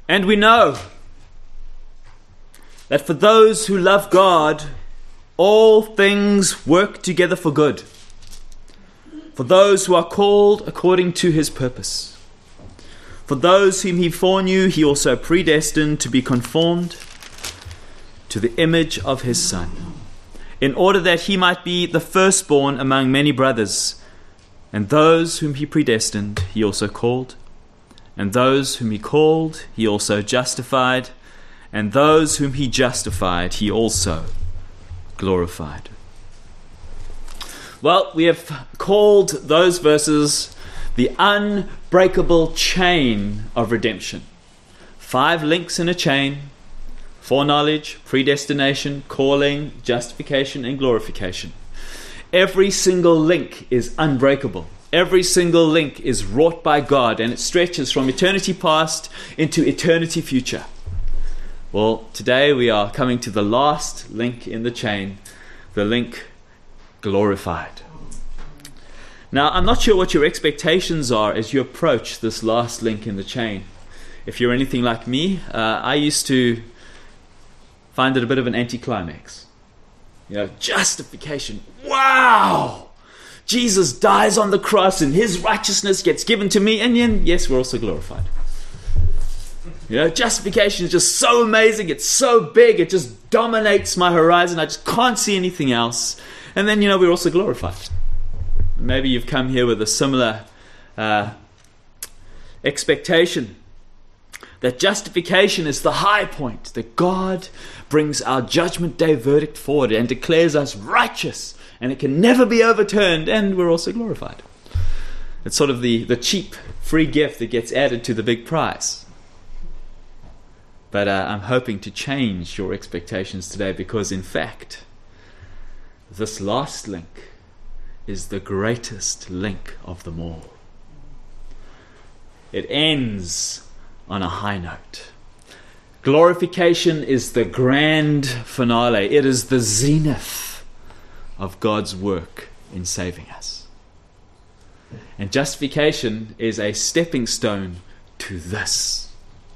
And we know that for those who love God, all things work together for good, for those who are called according to his purpose. For those whom he foreknew, he also predestined to be conformed to the image of his Son, in order that he might be the firstborn among many brothers. And those whom he predestined, he also called. And those whom he called, he also justified. And those whom he justified, he also glorified. Well, we have called those verses the unbreakable chain of redemption. 5 links in a chain: foreknowledge, predestination, calling, justification, and glorification. Every single link is unbreakable. Every single link is wrought by God, and it stretches from eternity past into eternity future. Well, today we are coming to the last link in the chain, the link glorified. Now, I'm not sure what your expectations are as you approach this last link in the chain. If you're anything like me, I used to find it a bit of an anticlimax. Justification. Wow! Jesus dies on the cross and his righteousness gets given to me, and then, yes, we're also glorified. Justification is just so amazing. It's so big. It just dominates my horizon. I just can't see anything else. And then, we're also glorified. Maybe you've come here with a similar expectation that justification is the high point, that God brings our judgment day verdict forward and declares us righteous, and it can never be overturned, and we're also glorified. It's sort of the cheap free gift that gets added to the big prize. But I'm hoping to change your expectations today, because in fact, this last link is the greatest link of them all. It ends on a high note. Glorification is the grand finale. It is the zenith of God's work in saving us. And justification is a stepping stone to this.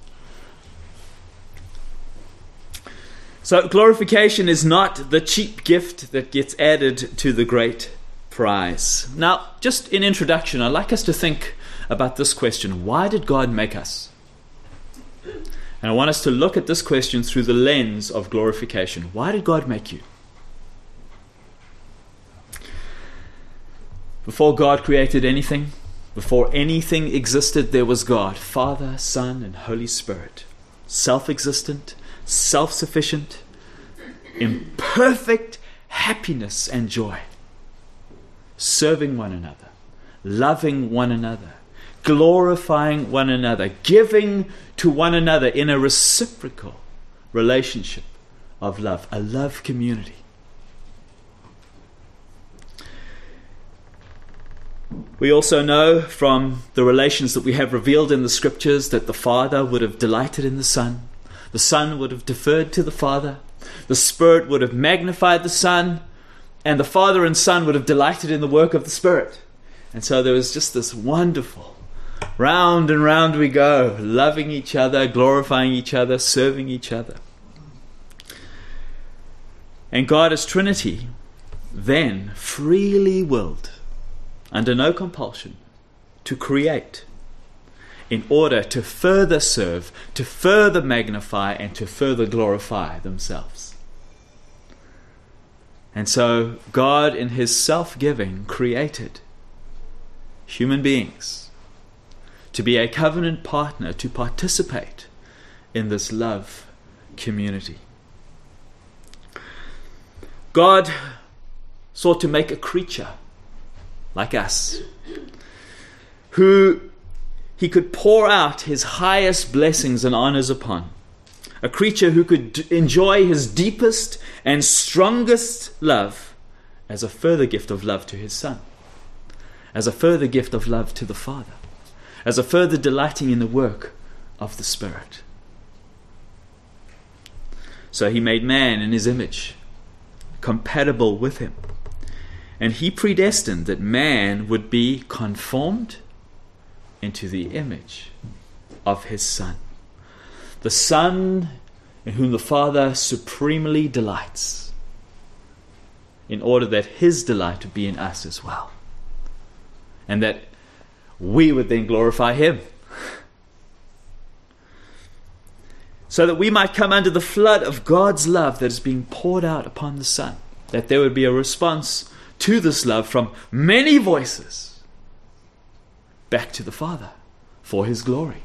So glorification is not the cheap gift that gets added to the great prize. Now, just in introduction, I'd like us to think about this question: why did God make us? And I want us to look at this question through the lens of glorification. Why did God make you? Before God created anything, before anything existed, there was God, Father, Son, and Holy Spirit. Self-existent, self-sufficient, in perfect happiness and joy. Serving one another, loving one another, glorifying one another, giving to one another in a reciprocal relationship of love, a love community. We also know from the relations that we have revealed in the scriptures that the Father would have delighted in the Son would have deferred to the Father, the Spirit would have magnified the Son, and the Father and Son would have delighted in the work of the Spirit. And so there was just this wonderful, round and round we go, loving each other, glorifying each other, serving each other. And God as Trinity then freely willed, under no compulsion, to create in order to further serve, to further magnify, and to further glorify themselves. And so God, in his self-giving, created human beings to be a covenant partner, to participate in this love community. God sought to make a creature like us, who he could pour out his highest blessings and honors upon. A creature who could enjoy his deepest and strongest love as a further gift of love to his Son, as a further gift of love to the Father, as a further delighting in the work of the Spirit. So he made man in his image, compatible with him. And he predestined that man would be conformed into the image of his Son. the Son in whom the Father supremely delights, in order that his delight would be in us as well, and that we would then glorify him, so that we might come under the flood of God's love that is being poured out upon the Son, that there would be a response to this love from many voices back to the Father for his glory.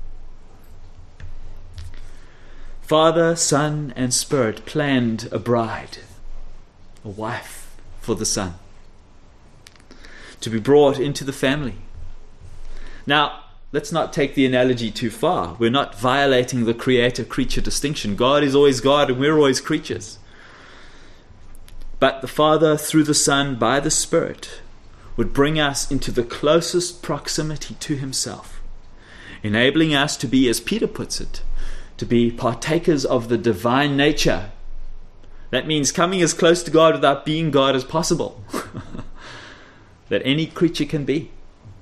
Father, Son, and Spirit planned a bride, a wife for the Son, to be brought into the family. Now, let's not take the analogy too far. We're not violating the creator-creature distinction. God is always God and we're always creatures. But the Father, through the Son, by the Spirit, would bring us into the closest proximity to himself, enabling us to be, as Peter puts it, to be partakers of the divine nature. That means coming as close to God without being God as possible, that any creature can be.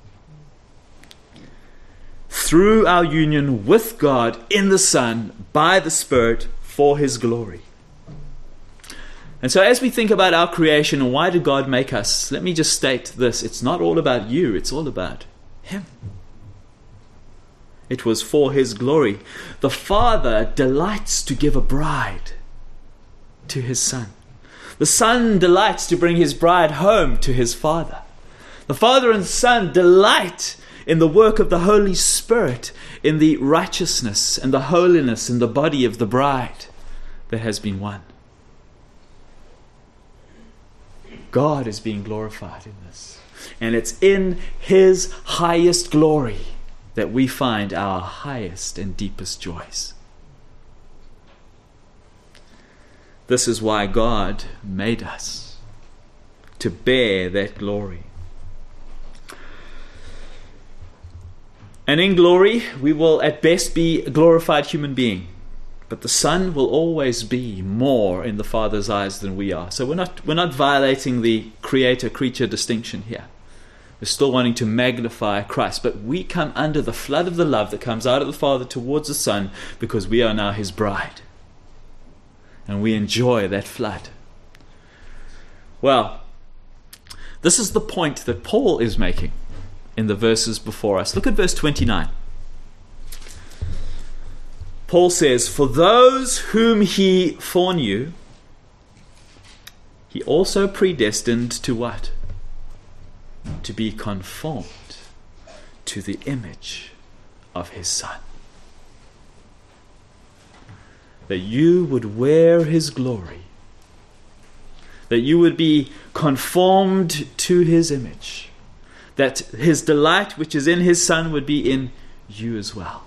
Through our union with God in the Son, by the Spirit, for his glory. And so as we think about our creation and why did God make us, let me just state this. It's not all about you, it's all about him. It was for his glory. The Father delights to give a bride to his Son. The Son delights to bring his bride home to his Father. The Father and Son delight in the work of the Holy Spirit, in the righteousness and the holiness in the body of the bride that has been won. God is being glorified in this. And it's in his highest glory that we find our highest and deepest joys. This is why God made us, to bear that glory. And in glory, we will at best be a glorified human being. But the Son will always be more in the Father's eyes than we are. So we're not violating the creator-creature distinction here. We're still wanting to magnify Christ. But we come under the flood of the love that comes out of the Father towards the Son because we are now his bride. And we enjoy that flood. Well, this is the point that Paul is making in the verses before us. Look at verse 29. Paul says, "For those whom he foreknew, he also predestined to what? To be conformed to the image of his Son. That you would wear his glory. That you would be conformed to his image. That his delight which is in his Son would be in you as well.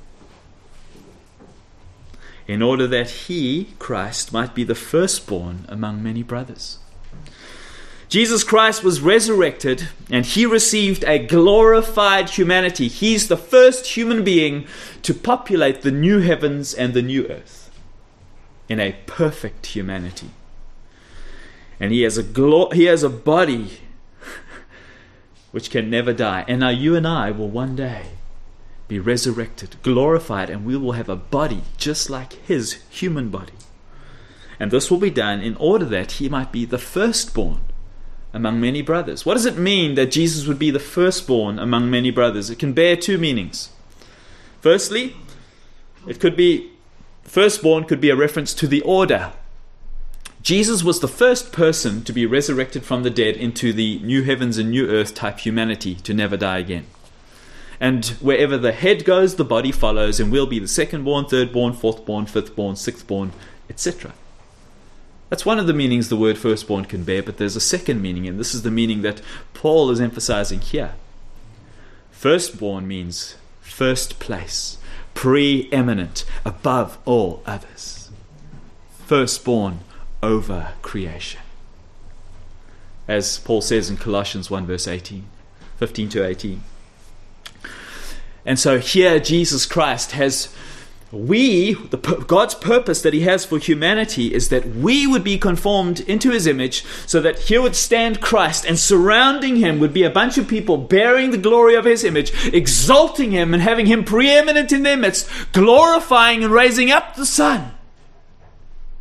In order that he, Christ, might be the firstborn among many brothers." Jesus Christ was resurrected and he received a glorified humanity. He's the first human being to populate the new heavens and the new earth in a perfect humanity. And he has a body which can never die. And now you and I will one day be resurrected, glorified, and we will have a body just like his human body. And this will be done in order that he might be the firstborn among many brothers. What does it mean that Jesus would be the firstborn among many brothers? It can bear two meanings. Firstly, firstborn could be a reference to the order. Jesus was the first person to be resurrected from the dead into the new heavens and new earth type humanity to never die again. And wherever the head goes, the body follows, and we'll be the secondborn, thirdborn, fourthborn, fifthborn, sixthborn, etc. That's one of the meanings the word firstborn can bear, but there's a second meaning, and this is the meaning that Paul is emphasizing here. Firstborn means first place, preeminent, above all others. Firstborn over creation. As Paul says in Colossians 1 verse 15 to 18. And so here Jesus Christ has God's purpose that he has for humanity is that we would be conformed into his image, so that here would stand Christ, and surrounding him would be a bunch of people bearing the glory of his image, exalting him and having him preeminent in their midst, glorifying and raising up the Son.